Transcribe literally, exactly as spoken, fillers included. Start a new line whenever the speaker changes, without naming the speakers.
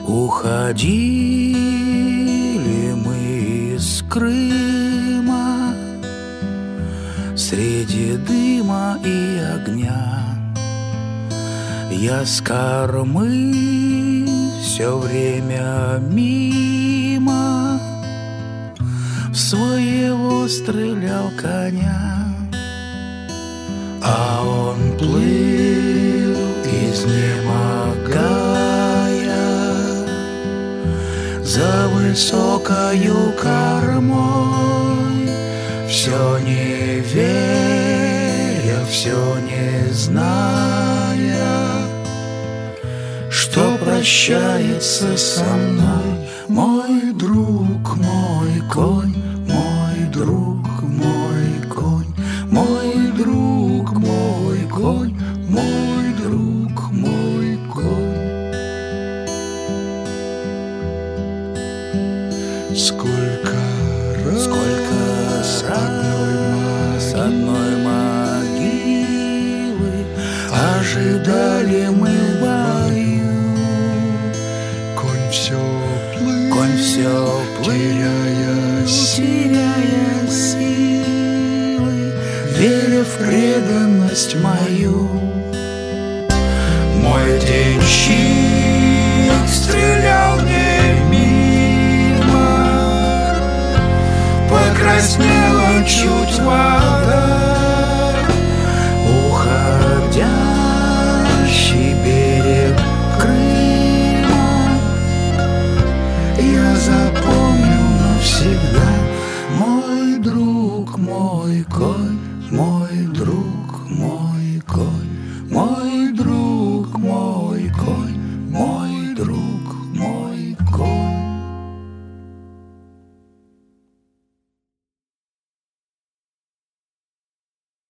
Уходили мы из Крыма среди дыма и огня. Я с кормы все время мимо в своего стрелял коня, а он плыл, изнемогая, за высокою кормой, все не веря, все не зная, что прощается со мной мой друг, мой конь, мой друг, мой конь, мой друг, мой конь, мой друг, мой конь.
Сколько раз,
Сколько
с
раз
одной
с одной могилы ожидали мы в бою.
конь все плыл,
Конь все
теряя
теряя силы, веря в преданность мою. Мой денщик стрелял не мимо, покраснела чуть вода, уходящий берег Крыма я запомню навсегда. Мой друг, мой конь, мой друг, мой